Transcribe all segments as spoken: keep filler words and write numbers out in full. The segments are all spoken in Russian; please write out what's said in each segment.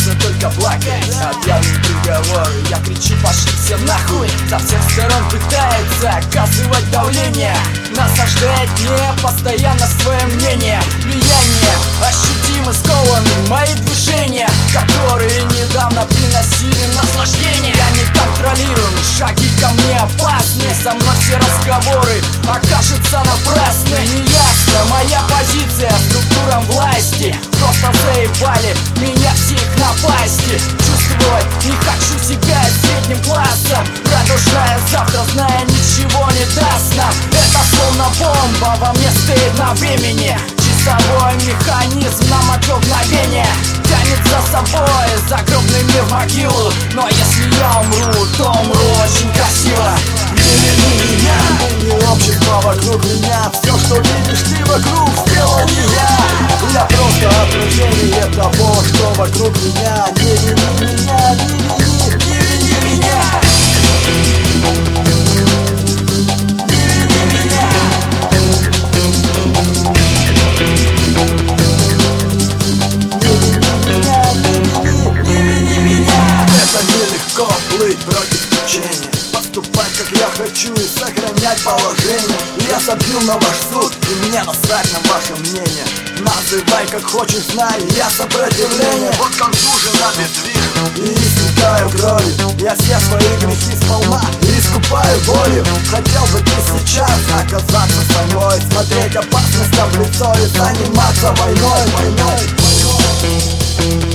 можно только плакать. Объявлен приговор, я кричу: пошли все нахуй. Со всех сторон пытается оказывать давление, насаждает мне постоянно свое мнение. Влияние ощутимо скованы мои движения, которые недавно приносили наслаждение. Я не контролируем, шаги ко мне опасны, со мной все разговоры окажутся напрасны. Неясно моя позиция структурам власти, просто заебали меня всех напасти. Чувствовать не хочу себя средним классом, радужная завтра, зная, ничего не даст нам. Это словно бомба во мне стоит на времени, часовой механизм на мотор мгновения тянет за собой загробный мир в могилу. Но если я умру, то умру очень красиво. Не-не-не меня, не общество вокруг меня. Все, что видишь ты вокруг, сделал не я. Я просто отражение того, что вокруг меня. Не вини меня, не вини, не вини меня. Нелегко плыть против течения, поступать как я хочу и сохранять положение. Я забил на ваш суд, и мне насрать на ваше мнение. Называй как хочешь, знай, я сопротивление. Вот контужен, обездвижен и истекаю кровью. Я все свои грехи сполна и искупаю болью. Хотел бы ты сейчас оказаться со мной, смотреть опасностям в лицо и заниматься войной, войной, войной.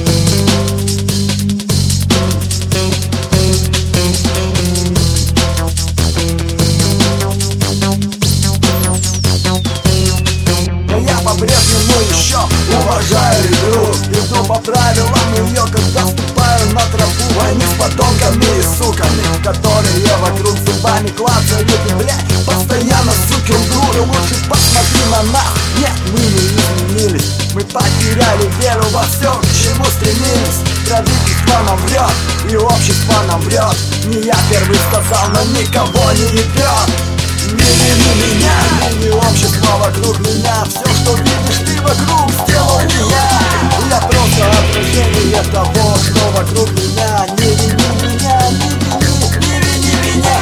По-прежнему еще уважаю игру, иду по правилам ее, когда ступаю на тропу. Войны с подонками и суками, которые вокруг зубами клацают и, блядь, постоянно сукин друг. Лучше посмотри на нас, нет, мы не изменились. Мы потеряли веру во все, к чему стремились. Правительство нам врет, и общество нам врет. Не я первый сказал, но никого не ебет. Не-не-не меня, не общество вокруг меня. Все, что видишь ты вокруг, сделал не я. Я просто отражение того, что вокруг меня. Не вини меня, не вини, не вини меня.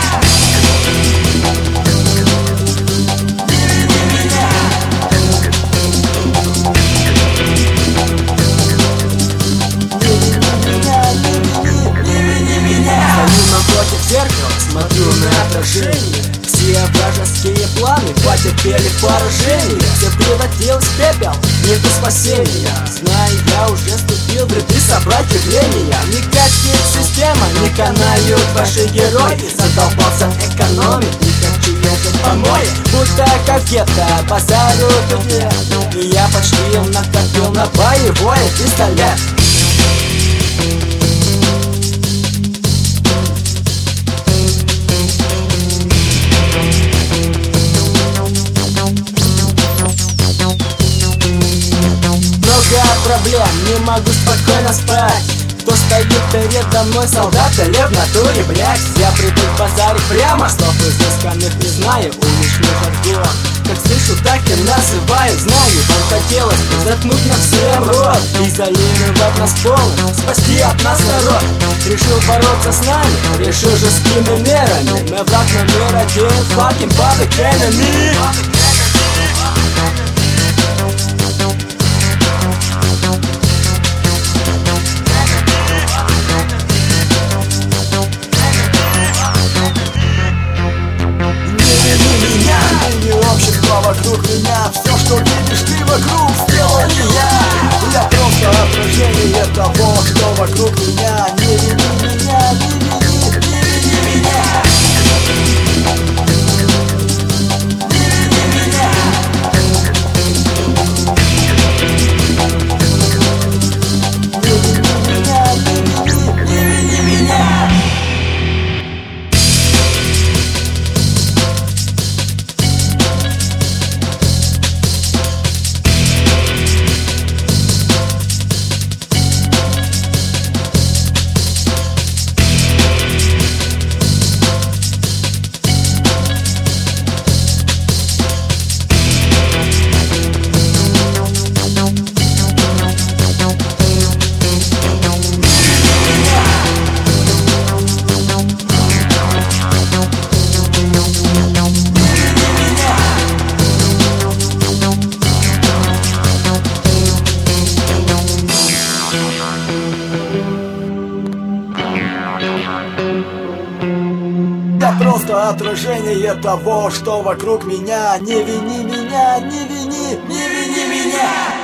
Не вини меня. Не вини меня, не вини, не вини меня. Стою напротив зеркала, смотрю на отражение. Все вражеские планы потерпели поражение. Все превратилось в пепел, нету спасения. Знаю, я уже вступил в ряды сопротивления. Никаких систем не канают ваши герои. Задолбался экономить, не хочу я жить помой. Будто как гетто базарю туде. И я почти накопил на боевой пистолет. Проблем, не могу спокойно спать. Кто стоит передо мной, солдат или в натуре, блядь. Я привык базарить прямо, слов изысканных не знаю, уличный жаргон. Как слышу, так и называю. Знаю, вам хотелось заткнуть нам всем рот, изолировать нас полностью, спасти от нас народ. Решил бороться с нами, решил жесткими мерами. Мы враг номер один, fucking public enemy. Общество вокруг меня, все, что видишь ты вокруг, сделал не я. Я просто отражение того, что вокруг меня. Не вини меня, не вини, не вини меня. Не вини меня. Я просто отражение того, что вокруг меня. Не вини меня, не вини, не вини меня.